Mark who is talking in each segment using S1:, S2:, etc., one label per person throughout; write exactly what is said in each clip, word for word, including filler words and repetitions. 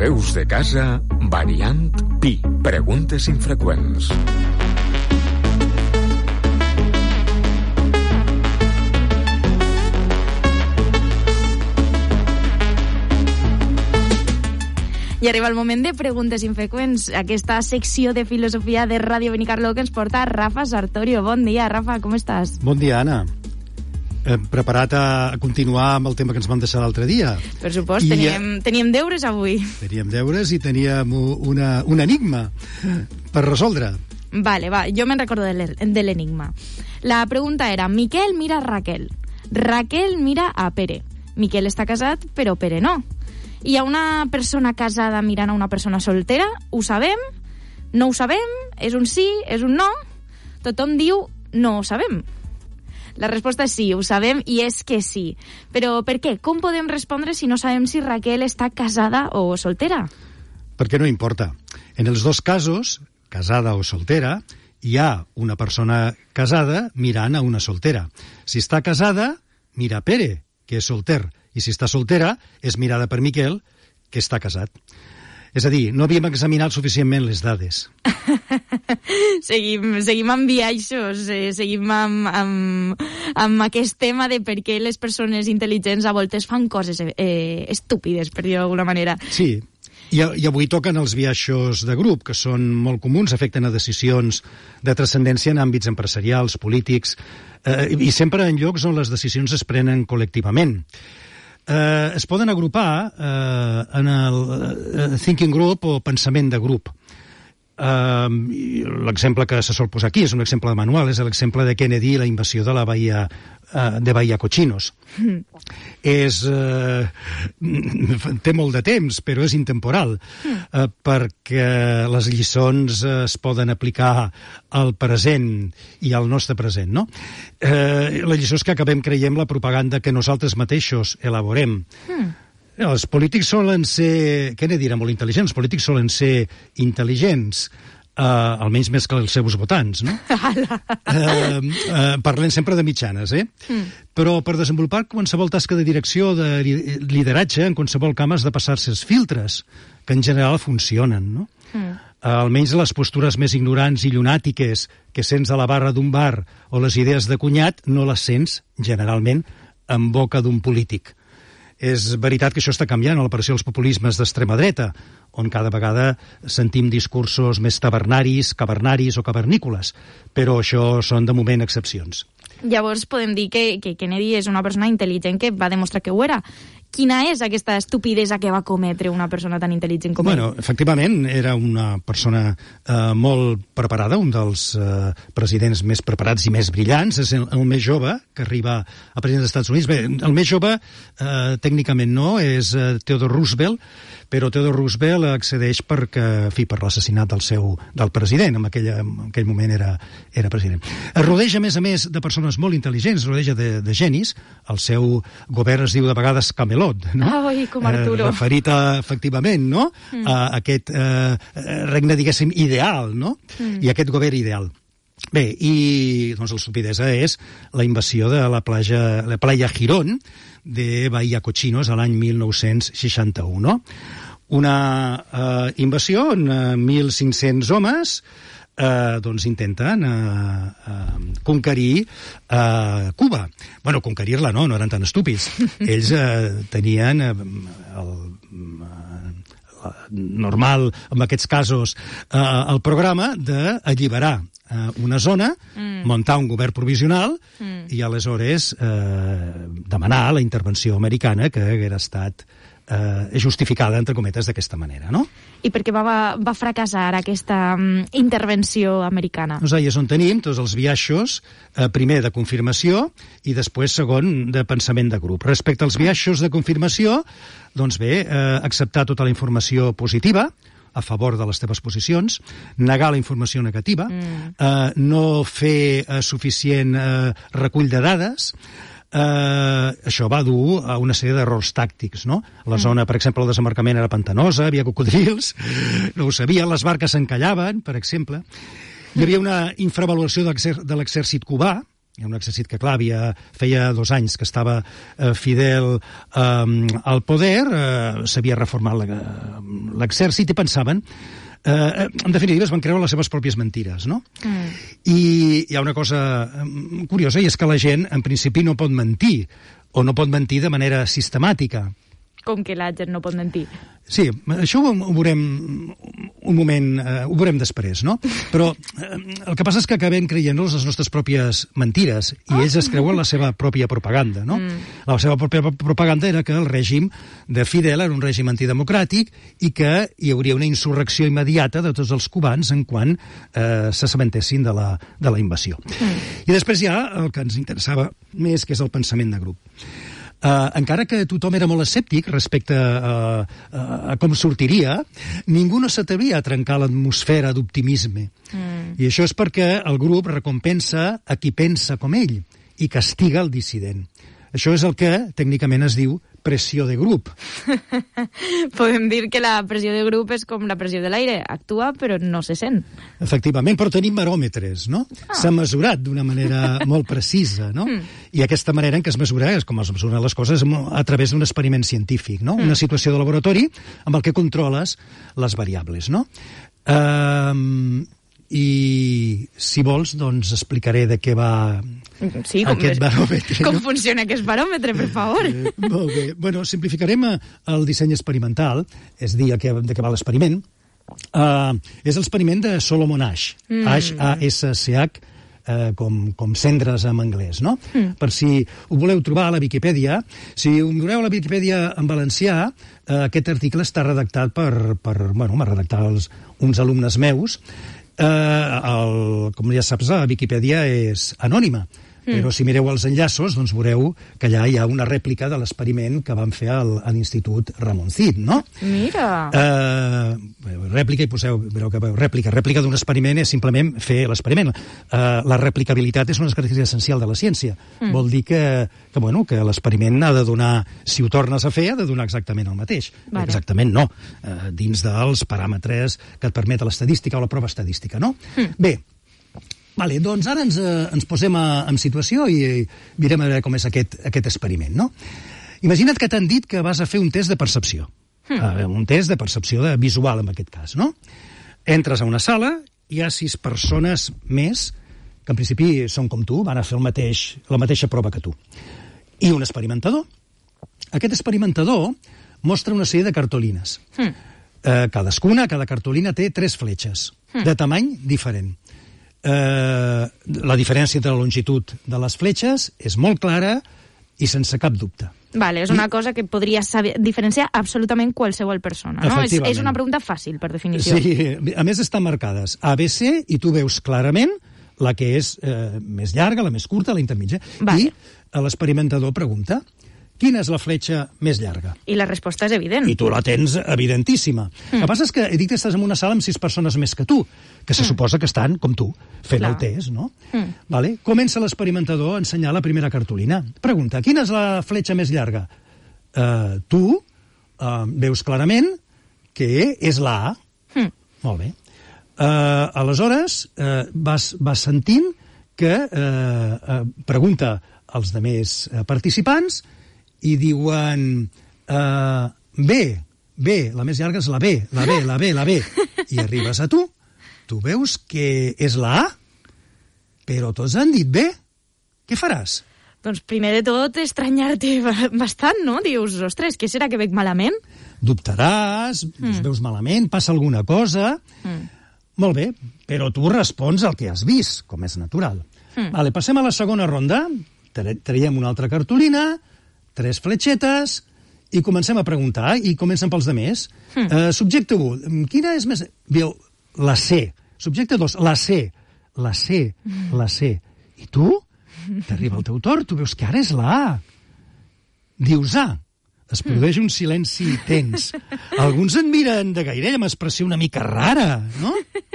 S1: Veus de casa, variant Pi. Preguntes infreqüents.
S2: I arriba el moment de preguntes infreqüents, aquesta secció de filosofia de Ràdio Benicarló que ens porta Rafa Sartorio. Bon dia, Rafa, com estàs?
S3: Bon dia, Anna. Eh, preparat a continuar amb el tema que ens vam deixar l'altre dia.
S2: Per supost, I, teníem, teníem deures avui.
S3: Teníem deures i teníem una, un enigma per resoldre.
S2: Vale, va, jo me'n recordo de l'enigma. La pregunta era, Miquel mira a Raquel. Raquel mira a Pere. Miquel està casat, però Pere no. Hi ha una persona casada mirant a una persona soltera? Ho sabem? No ho sabem? És un sí? És un no? Tothom diu no ho sabem. La resposta és sí, ho sabem, i és que sí. Però per què? Com podem respondre si no sabem si Raquel està casada o soltera?
S3: Perquè no importa. En els dos casos, casada o soltera, hi ha una persona casada mirant a una soltera. Si està casada, mira Pere, que és solter. I si està soltera, és mirada per Miquel, que està casat. És a dir, no havíem examinat suficientment les dades.
S2: seguim, seguim amb viatges, eh, seguim amb, amb, amb aquest tema de per què les persones intel·ligents a voltes fan coses eh, estúpides, per dir-ho d'alguna manera.
S3: Sí, i, i avui toquen els biaixos de grup, que són molt comuns, afecten a decisions de transcendència en àmbits empresarials, polítics, eh, i sempre en llocs on les decisions es prenen col·lectivament. Eh, es poden agrupar eh, en el eh, thinking group o pensament de grup. Eh, l'exemple que se sol posar aquí és un exemple de manual, és l'exemple de Kennedy i la invasió de la bahia eh, de Bahia Cochinos. Mm. És, eh, té molt de temps, però és intemporal, mm. eh, perquè les lliçons eh, es poden aplicar al present i al nostre present, no? Eh, la lliçó és que acabem creient la propaganda que nosaltres mateixos elaborem. Mm. Els polítics solen ser... Kennedy era molt intel·ligent, els polítics solen ser intel·ligents, eh, almenys més que els seus votants, no? eh, eh, parlen sempre de mitjanes, eh? Mm. Però per desenvolupar qualsevol tasca de direcció, de lideratge, en qualsevol camp has de passar-se els filtres, que en general funcionen, no? Mm. Eh, almenys les postures més ignorants i llunàtiques que sents a la barra d'un bar o les idees de cunyat no les sents, generalment, en boca d'un polític. És veritat que això està canviant a l'aparició dels populismes d'extrema dreta, on cada vegada sentim discursos més tavernaris, cavernaris o cavernícoles, però això són de moment excepcions.
S2: Llavors podem dir que, que Kennedy és una persona intel·ligent que va demostrar que ho era. Quina és aquesta estupidesa que va cometre una persona tan intel·ligent com
S3: bueno,
S2: ell?
S3: Bueno, efectivament, era una persona eh, molt preparada, un dels eh, presidents més preparats i més brillants, és el, el més jove que arriba a president dels Estats Units. Bé, el més jove, eh, tècnicament no, és eh, Theodore Roosevelt, però Theodore Roosevelt accedeix perquè, en fi, per l'assassinat del seu del president, en aquell, en aquell moment era, era president. Es rodeja, a més a més, de persones molt intel·ligents, es rodeja de, de genis. El seu govern es diu de vegades Camelot, no?
S2: Ai, com Arturo.
S3: Eh, referit a, efectivament, no? Mm. A aquest eh, regne, diguéssim, ideal, no? Mm. I aquest govern ideal. Bé, i doncs l'estupidesa és la invasió de la platja, la playa Girón de Bahia Cochinos a l'any mil nou-cents seixanta-u, no? Una eh, invasió on eh, mil cinc-cents homes eh, doncs intenten eh, eh, conquerir eh, Cuba. Bueno, conquerir-la no, no eren tan estúpids. Ells eh, tenien eh, el... Eh, normal, en aquests casos, eh, el programa d'alliberar eh, una zona, mm. muntar un govern provisional mm. i aleshores eh, demanar la intervenció americana que haguera estat eh, justificada, entre cometes, d'aquesta manera, no?
S2: I per què va, va fracassar aquesta um, intervenció americana?
S3: Doncs ahí és on tenim tots els biaixos, eh, primer de confirmació i després, segon, de pensament de grup. Respecte als biaixos de confirmació, doncs bé, eh, acceptar tota la informació positiva a favor de les teves posicions, negar la informació negativa, mm. eh, no fer eh, suficient eh, recull de dades. Uh, això va dur a una sèrie d'errors tàctics, no? La mm. zona, per exemple, el desembarcament era pantanosa, havia cocodrils, no ho sabien, les barques s'encallaven, per exemple. Hi havia una infravaloració de l'exèrcit cubà, Hi ha un exèrcit que, clar, havia, feia dos anys que estava eh, Fidel eh, al poder, eh, s'havia reformat l'exèrcit i pensaven Eh, en definitiva, es van creure les seves pròpies mentires, no? Mm. I hi ha una cosa curiosa, i és que la gent, en principi, no pot mentir, o no pot mentir de manera sistemàtica.
S2: Com que la gent no pot mentir?
S3: Sí, això ho, ho veurem un moment, eh, ho veurem després, no? Però eh, el que passa és que acabem creient-nos les nostres pròpies mentires i oh. ells es creuen la seva pròpia propaganda, no? Mm. La seva pròpia propaganda era que el règim de Fidel era un règim antidemocràtic i que hi hauria una insurrecció immediata de tots els cubans en quan eh, s'assabentessin de la, de la invasió. Mm. I després hi ha el que ens interessava més, que és el pensament de grup. Uh, encara que tothom era molt escèptic respecte a, a, a com sortiria, ningú no s'atrevia a trencar l'atmosfera d'optimisme. Mm. I això és perquè el grup recompensa a qui pensa com ell i castiga el dissident. Això és el que tècnicament es diu pressió de grup.
S2: Podem dir que la pressió de grup és com la pressió de l'aire. Actua, però no se sent.
S3: Efectivament, però tenim baròmetres, no? Ah. S'ha mesurat d'una manera molt precisa, no? Mm. I aquesta manera en què es mesura, és com es mesuren les coses, a través d'un experiment científic, no? Mm. Una situació de laboratori amb el que controles les variables, no? Um, I si vols, doncs explicaré de què va
S2: sí, com
S3: aquest baròmetre.
S2: Com
S3: no?
S2: funciona aquest baròmetre, per favor?
S3: Eh, molt bé. Bueno, simplificarem el disseny experimental, és dir, de què, de què va l'experiment. Uh, és l'experiment de Solomon Asch. Mm. Asch, A S C H, uh, com, com cendres en anglès, no? Mm. Per si ho voleu trobar a la Viquipèdia, si ho veureu a la Viquipèdia en valencià, uh, aquest article està redactat per, per bueno, m'ha redactat els, uns alumnes meus. Uh, el, com ja saps, la Viquipèdia és anònima, mm. però si mireu els enllaços, doncs veureu que allà hi ha una rèplica de l'experiment que van fer al, a l'Institut Ramon Cid, no?
S2: Mira!
S3: Uh, rèplica, i poseu, veureu que rèplica, rèplica d'un experiment és simplement fer l'experiment. Uh, la replicabilitat és una característica essencial de la ciència. Mm. Vol dir que, que, bueno, que l'experiment ha de donar, si ho tornes a fer, ha de donar exactament el mateix. Vale. Exactament no, uh, dins dels paràmetres que et permet l'estadística o la prova estadística, no? Mm. Bé, vale, doncs ara ens, eh, ens posem a, en situació i, i mirem a veure com és aquest, aquest experiment, no? Imagina't que t'han dit que vas a fer un test de percepció. Mm. Uh, un test de percepció de visual, en aquest cas, no? Entres a una sala, hi ha sis persones més, que en principi són com tu, van a fer el mateix, la mateixa prova que tu. I un experimentador. Aquest experimentador mostra una sèrie de cartolines. Mm. Uh, cadascuna, cada cartolina té tres fletxes, mm. de tamany diferent. Uh, la diferència entre la longitud de les fletxes és molt clara i sense cap dubte.
S2: Vale, és una I... cosa que podria saber, diferenciar absolutament qualsevol persona, no? És, és una pregunta fàcil, per definició.
S3: Sí, a més estan marcades A, B, C, i tu veus clarament la que és eh, més llarga, la més curta, la intermitja. Vale. I l'experimentador pregunta: quina és la fletxa més llarga?
S2: I la resposta és evident.
S3: I tu la tens evidentíssima. Mm. El que passa és que he dit que estàs en una sala amb sis persones més que tu, que se mm. suposa que estan, com tu, fent Clar. el test, no? Mm. Vale? Comença l'experimentador a ensenyar la primera cartolina. Pregunta: quina és la fletxa més llarga? Uh, tu uh, veus clarament que és la A. Mm. Molt bé. Uh, aleshores, uh, vas, vas sentint que uh, uh, pregunta als demés uh, participants i diuen uh, B, B, la més llarga és la B, la B, la B, la B. I arribes a tu, tu veus que és la A, però tots han dit B. Què faràs?
S2: Doncs primer de tot estranyar-te bastant, no? Dius, ostres, què serà que veig malament?
S3: Dubtaràs, mm. veus malament, passa alguna cosa... Mm. Molt bé, però tu respons al que has vist, com és natural. Mm. Vale, passem a la segona ronda, traiem una altra cartolina, tres fletxetes, i comencem a preguntar, i comencem pels demés. Mm. Uh, subjecte u, quina és més... Veu, la C. Subjecte dos, la C. La C, mm. la C. I tu? T'arriba el teu torn, tu veus que ara és la A. Dius A. Es produeix un silenci tens. Alguns et miren de gairella amb expressió una mica rara, no?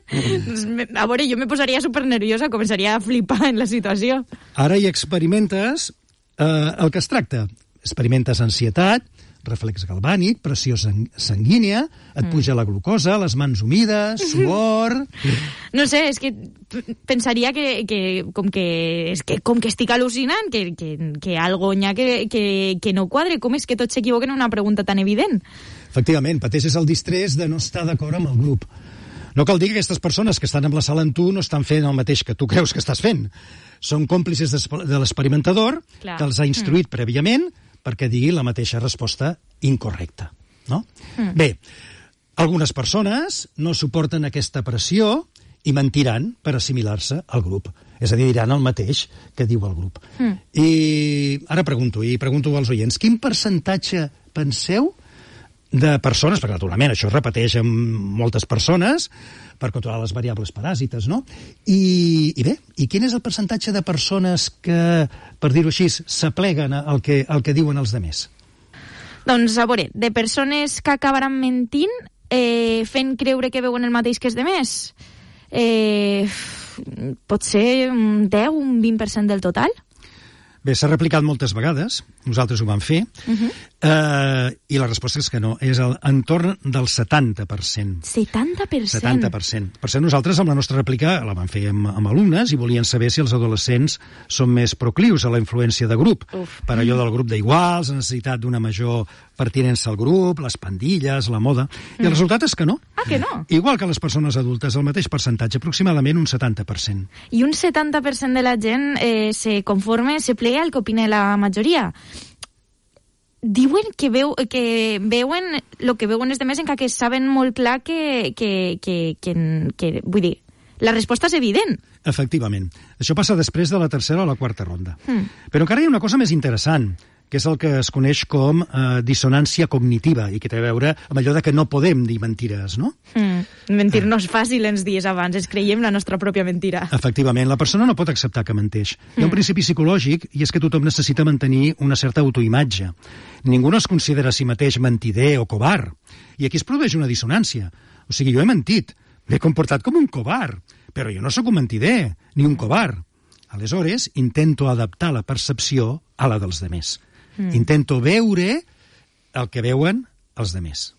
S2: A veure, jo me posaria supernerviosa, començaria a flipar en la situació.
S3: Ara hi experimentes eh, el que es tracta. Experimentes ansietat, reflex galvànic, pressió sang sanguínia, et mm. puja la glucosa, les mans humides, suor...
S2: No sé, és que pensaria que, que, com, que, és que com que estic al·lucinant, que, que, que algo n'hi ha que, que, que no quadre. Com és que tots s'equivoquen en una pregunta tan evident?
S3: Efectivament, pateixes el distrés de no estar d'acord amb el grup. No cal dir que aquestes persones que estan en la sala amb tu no estan fent el mateix que tu creus que estàs fent. Són còmplices de l'experimentador, que els ha instruït mm. prèviament perquè digui la mateixa resposta incorrecta. No? Mm. Bé, algunes persones no suporten aquesta pressió i mentiran per assimilar-se al grup. És a dir, diran el mateix que diu el grup. Mm. I ara pregunto, i pregunto als oients, quin percentatge penseu de persones, perquè naturalment això es repeteix en moltes persones per controlar les variables paràsites, no? I, i bé, i quin és el percentatge de persones que, per dir-ho així, s'apleguen al que, al que diuen els demés?
S2: Doncs, a veure, de persones que acabaran mentint, eh, fent creure que veuen el mateix que els demés, eh, pot ser un deu, un vint per cent del total?
S3: Bé, s'ha replicat moltes vegades, nosaltres ho vam fer, uh-huh. eh, i la resposta és que no, és al entorn del setanta per cent.
S2: setanta per cent?
S3: setanta per cent. Per cert, nosaltres amb la nostra rèplica la vam fer amb, amb alumnes i volien saber si els adolescents són més proclius a la influència de grup. Uf. Per allò del grup d'iguals, la necessitat d'una major pertinença al grup, les pandilles, la moda... I el resultat és que no.
S2: Ah, que no?
S3: Igual que les persones adultes, el mateix percentatge, aproximadament un setanta per cent.
S2: I un setanta per cent de la gent eh, se conforme, se plega al que opina la majoria. Diuen que, veu, que veuen el que veuen els demés, encara que saben molt clar que, que, que, que, que... Vull dir, la resposta és evident.
S3: Efectivament. Això passa després de la tercera o la quarta ronda. Mm. Però encara hi ha una cosa més interessant, que és el que es coneix com eh, dissonància cognitiva, i que té a veure amb allò de que no podem dir mentires, no?
S2: Mm. Mentir no és fàcil ens dies abans, ens creiem la nostra pròpia mentira.
S3: Efectivament, la persona no pot acceptar que menteix. Mm. Hi ha un principi psicològic, i és que tothom necessita mantenir una certa autoimatge. Ningú no es considera a si mateix mentider o covard. I aquí es produeix una dissonància. O sigui, jo he mentit, m'he comportat com un covard, però jo no sóc un mentider, ni un covard. Aleshores, intento adaptar la percepció a la dels demés. Mm. Intento veure el que veuen els demés.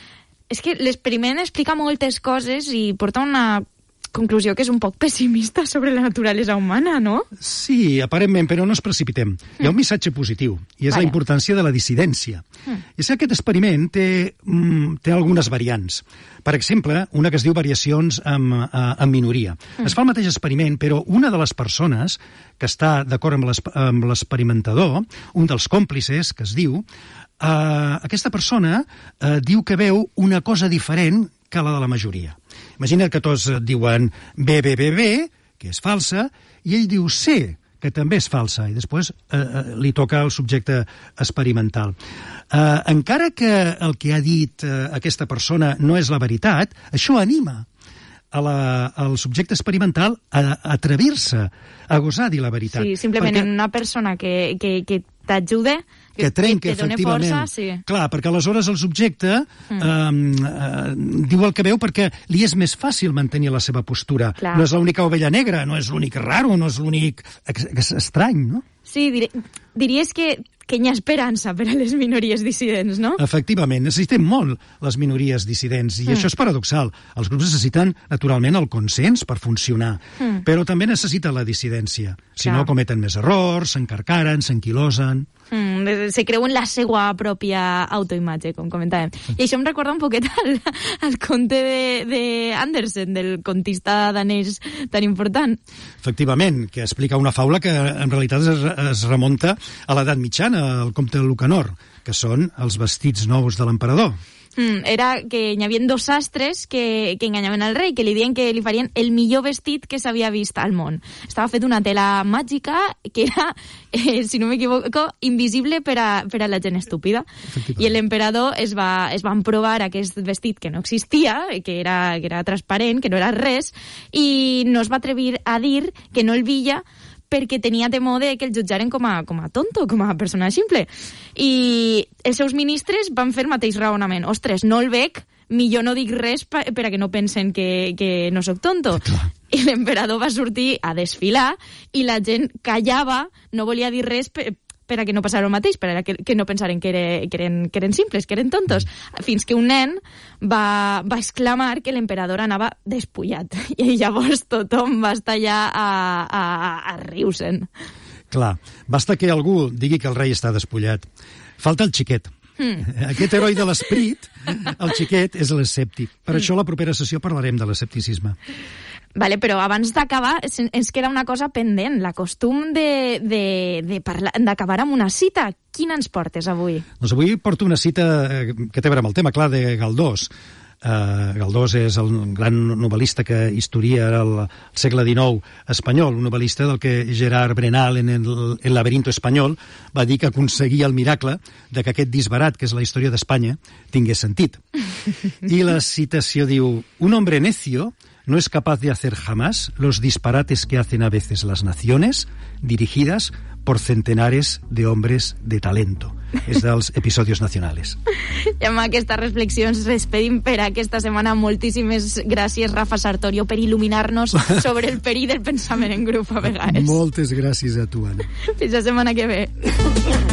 S2: És que l'experiment explica moltes coses i porta una conclusió que és un poc pessimista sobre la naturalesa humana, no?
S3: Sí, aparentment, però no ens precipitem. Mm. Hi ha un missatge positiu, i és Vaya. la importància de la dissidència. Mm. I és que aquest experiment té, mm, té algunes variants. Per exemple, una que es diu variacions en, en minoria. Mm. Es fa el mateix experiment, però una de les persones que està d'acord amb l'experimentador, un dels còmplices, que es diu, eh, aquesta persona eh, diu que veu una cosa diferent que la de la majoria. Imagina't que tots diuen B, B, B, B, que és falsa, i ell diu C, que també és falsa, i després eh, li toca al subjecte experimental. Eh, encara que el que ha dit eh, aquesta persona no és la veritat, això anima a la, al subjecte experimental a, a atrevir-se, a gosar dir la veritat.
S2: Sí, simplement perquè... en una persona que, que, que t'ajude,
S3: que, que trenca,
S2: que
S3: efectivament.
S2: Força, sí.
S3: Clar, perquè aleshores el subjecte mm. eh, eh, diu el que veu perquè li és més fàcil mantenir la seva postura. Clar. No és l'única ovella negra, no és l'únic raro, no és l'únic estrany, no?
S2: Sí, dir diries que, que hi ha esperança per a les minories dissidents, no?
S3: Efectivament, necessitem molt les minories dissidents, i mm. això és paradoxal. Els grups necessiten, naturalment, el consens per funcionar, mm. però també necessiten la dissidència. Si Clar. no, cometen més errors, s'encarcaren, s'enquilosen...
S2: Mm, se creuen la seva pròpia autoimatge, com comentàvem. I això em recorda un poquet al, al conte de, de Andersen, del contista danès tan important.
S3: Efectivament, que explica una faula que en realitat es, es remunta a l'edat mitjana, al comte de Lucanor, que són els vestits nous de l'emperador.
S2: Mm, era que hi havia dos sastres que, que enganyaven al rei, que li deien que li farien el millor vestit que s'havia vist al món. Estava fet una tela màgica que era, eh, si no m'equivoco, invisible per a, per a la gent estúpida. I l'emperador es va, es van provar aquest vestit que no existia, que era, que era transparent, que no era res, i no es va atrevir a dir que no el veia perquè tenia temor de que el jutjaren com a, com a tonto, com a persona simple. I els seus ministres van fer el mateix raonament. Ostres, no el veig, millor no dic res per, per a que no pensen que, que no sóc tonto. I l'emperador va sortir a desfilar i la gent callava, no volia dir res per, per a que no passara el mateix, per a que, que no pensaren que, era, que, eren, que eren simples, que eren tontos, fins que un nen va, va exclamar que l'emperador anava despullat. I llavors tothom va estar allà a, a, a riure-se'n.
S3: Clar, basta que algú digui que el rei està despullat. Falta el xiquet. Mm. Aquest heroi de l'esperit, el xiquet, és l'escèptic. Per mm. això a la propera sessió parlarem de l'escepticisme.
S2: Vale, però abans d'acabar ens queda una cosa pendent, la costum de, de, de parlar, d'acabar amb una cita. Quina ens portes avui? Doncs
S3: avui porto una cita que té a veure amb el tema, clar, de Galdós. Uh, Galdós és el gran novel·lista que historia el segle dinou espanyol, un novel·lista del que Gerard Brenal en el, el laberinto espanyol va dir que aconseguia el miracle de que aquest disbarat, que és la història d'Espanya, tingués sentit. I la citació diu: un hombre necio no es capaz de hacer jamás los disparates que hacen a veces las naciones dirigidas por centenares de hombres de talento. És dels episodios nacionales.
S2: I amb aquesta reflexió ens despedim per aquesta setmana. Moltíssimes gràcies, Rafa Sartorio, per il·luminar-nos sobre el perill del pensament en grup a vegades.
S3: Moltes gràcies a tu, Anna.
S2: Fins la setmana que ve.